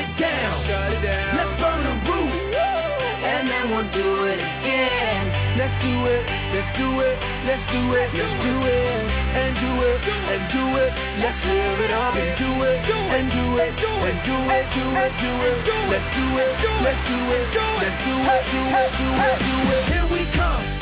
it down. Let's burn the roof, and then we'll do it again. Let's do it, let's do it, let's do it, let's do it, and do it, and do it. Let's live it up and do it, and do it, and do it, do it, do it. Let's do it, let's do it, let's do it, do it, do it, do it. Here we come.